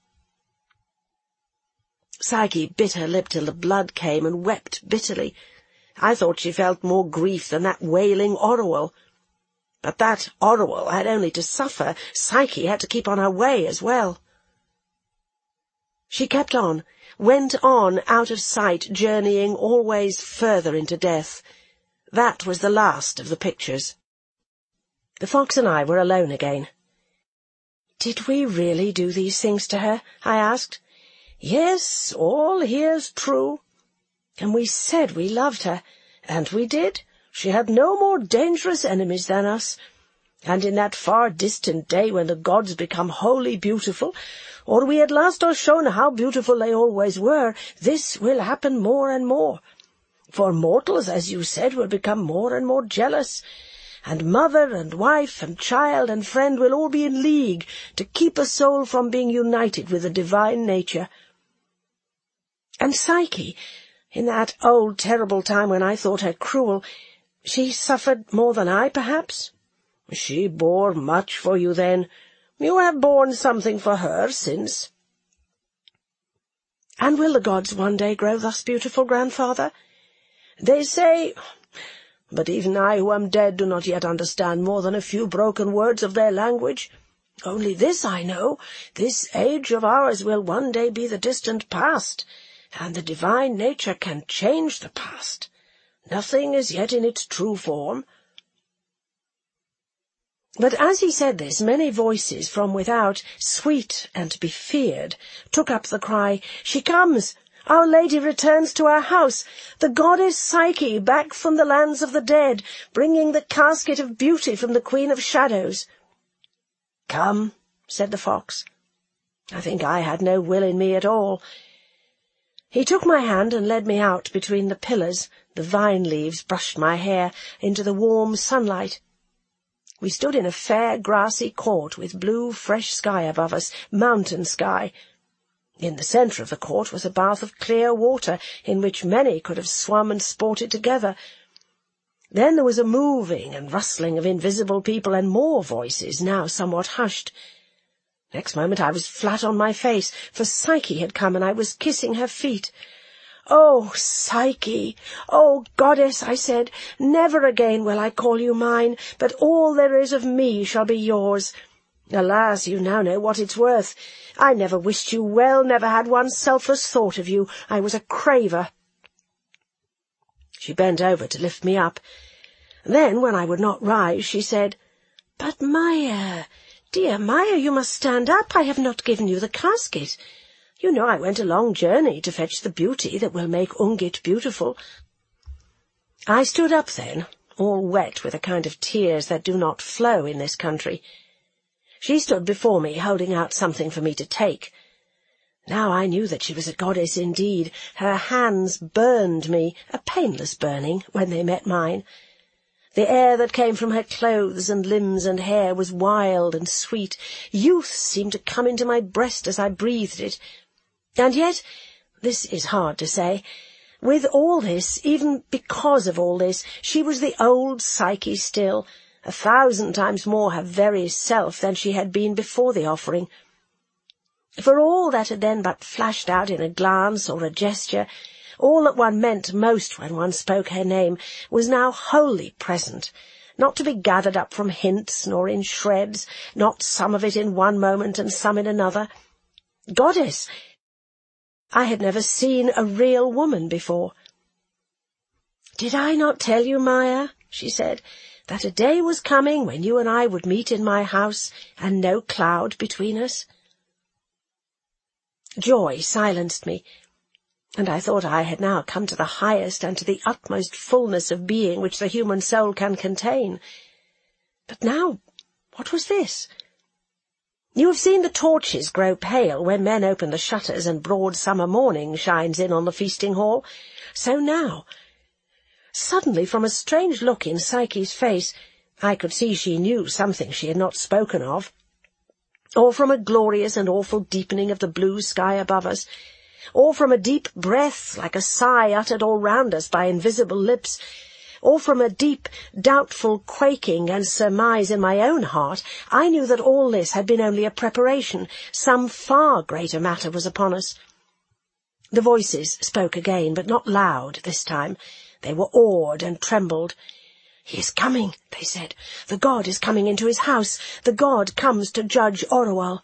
Psyche bit her lip till the blood came and wept bitterly. I thought she felt more grief than that wailing Orual. But that Orual had only to suffer. Psyche had to keep on her way as well. She kept on, went on out of sight, journeying always further into death. That was the last of the pictures. The fox and I were alone again. "Did we really do these things to her?" I asked. "Yes, all here's true. And we said we loved her, and we did. She had no more dangerous enemies than us. And in that far-distant day when the gods become wholly beautiful, or we at last are shown how beautiful they always were, this will happen more and more. For mortals, as you said, will become more and more jealous, and mother and wife and child and friend will all be in league to keep a soul from being united with the divine nature. And Psyche, in that old terrible time when I thought her cruel, she suffered more than I, perhaps? She bore much for you then. You have borne something for her since." "And will the gods one day grow thus beautiful, grandfather?" "They say, but even I who am dead do not yet understand more than a few broken words of their language. Only this I know, this age of ours will one day be the distant past, and the divine nature can change the past. Nothing is yet in its true form." But as he said this, many voices from without, sweet and to be feared, took up the cry, "She comes! Our Lady returns to our house! The goddess Psyche, back from the lands of the dead, bringing the casket of beauty from the Queen of Shadows." "Come," said the fox. I think I had no will in me at all. He took my hand and led me out between the pillars. The vine leaves brushed my hair into the warm sunlight. We stood in a fair grassy court with blue, fresh sky above us, mountain sky. In the centre of the court was a bath of clear water, in which many could have swum and sported together. Then there was a moving and rustling of invisible people, and more voices, now somewhat hushed. Next moment I was flat on my face, for Psyche had come, and I was kissing her feet. "Oh, Psyche! Oh, goddess!" I said, "never again will I call you mine, but all there is of me shall be yours. Alas, you now know what it's worth. I never wished you well, never had one selfless thought of you. I was a craver." She bent over to lift me up. Then, when I would not rise, she said, "But, Maya, dear Maya, you must stand up. I have not given you the casket. You know I went a long journey to fetch the beauty that will make Ungit beautiful. I stood up then, all wet with a kind of tears that do not flow in this country. She stood before me, holding out something for me to take. Now I knew that she was a goddess indeed. Her hands burned me, a painless burning, when they met mine. The air that came from her clothes and limbs and hair was wild and sweet. Youth seemed to come into my breast as I breathed it. And yet, this is hard to say, with all this, even because of all this, she was the old Psyche still, a thousand times more her very self than she had been before the offering. For all that had then but flashed out in a glance or a gesture, all that one meant most when one spoke her name, was now wholly present, not to be gathered up from hints nor in shreds, not some of it in one moment and some in another. Goddess! I had never seen a real woman before. "Did I not tell you, Maya," she said, "that a day was coming when you and I would meet in my house, and no cloud between us?" Joy silenced me, and I thought I had now come to the highest and to the utmost fullness of being which the human soul can contain. But now, what was this? You have seen the torches grow pale when men open the shutters and broad summer morning shines in on the feasting hall. So now, suddenly from a strange look in Psyche's face, I could see she knew something she had not spoken of, or from a glorious and awful deepening of the blue sky above us, or from a deep breath like a sigh uttered all round us by invisible lips, or from a deep, doubtful quaking and surmise in my own heart, I knew that all this had been only a preparation. Some far greater matter was upon us. The voices spoke again, but not loud this time. They were awed and trembled. "He is coming," they said. "The god is coming into his house. The god comes to judge Orual."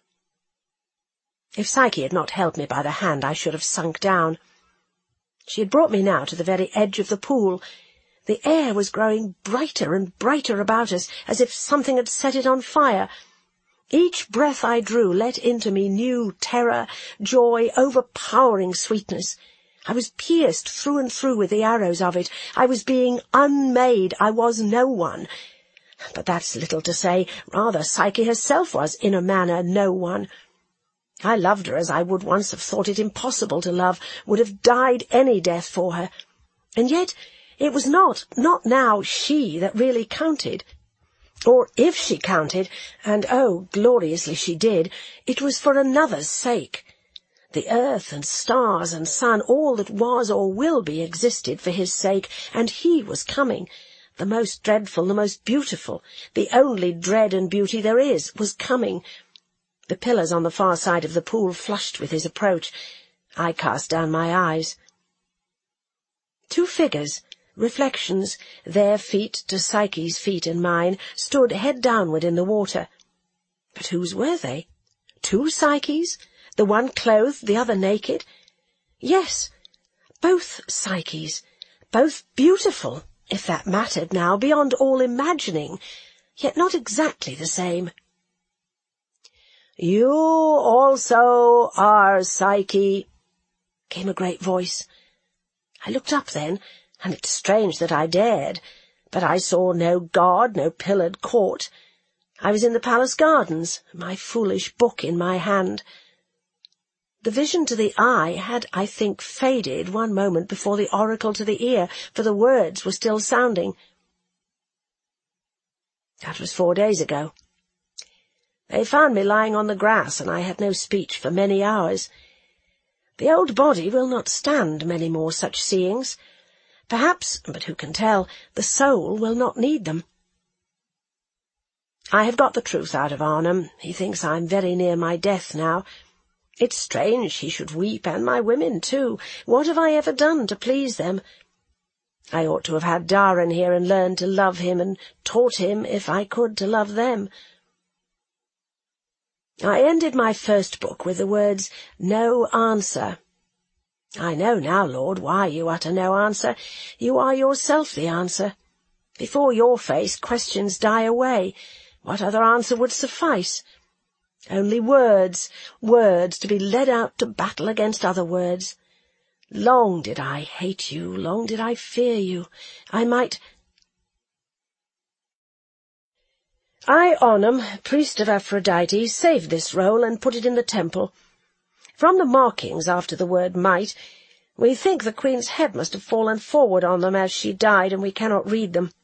If Psyche had not held me by the hand, I should have sunk down. She had brought me now to the very edge of the pool. The air was growing brighter and brighter about us, as if something had set it on fire. Each breath I drew let into me new terror, joy, overpowering sweetness. I was pierced through and through with the arrows of it. I was being unmade. I was no one. But that's little to say. Rather, Psyche herself was, in a manner, no one. I loved her as I would once have thought it impossible to love, would have died any death for her. And yet it was not, not now, she that really counted. Or if she counted, and oh, gloriously she did, it was for another's sake. The earth and stars and sun, all that was or will be, existed for his sake, and he was coming. The most dreadful, the most beautiful, the only dread and beauty there is, was coming. The pillars on the far side of the pool flushed with his approach. I cast down my eyes. Two figures, reflections, their feet to Psyche's feet and mine, stood head downward in the water. But whose were they? Two Psyches? The one clothed, the other naked? Yes, both Psyches, both beautiful, if that mattered now, beyond all imagining, yet not exactly the same. "You also are Psyche," came a great voice. I looked up then, and it's strange that I dared, but I saw no god, no pillared court. I was in the palace gardens, my foolish book in my hand. The vision to the eye had, I think, faded one moment before the oracle to the ear, for the words were still sounding. That was four days ago. They found me lying on the grass, and I had no speech for many hours. The old body will not stand many more such seeings. Perhaps, but who can tell, the soul will not need them. I have got the truth out of Arnhem. He thinks I'm very near my death now. It's strange he should weep, and my women too. What have I ever done to please them? I ought to have had Darren here and learned to love him, and taught him, if I could, to love them. I ended my first book with the words, "No answer." I know now, Lord, why you utter no answer. You are yourself the answer. Before your face questions die away. What other answer would suffice? Only words, words, to be led out to battle against other words. Long did I hate you, long did I fear you. I might... I, Onum, priest of Aphrodite, saved this roll and put it in the temple. From the markings after the word might, we think the queen's head must have fallen forward on them as she died, and we cannot read them.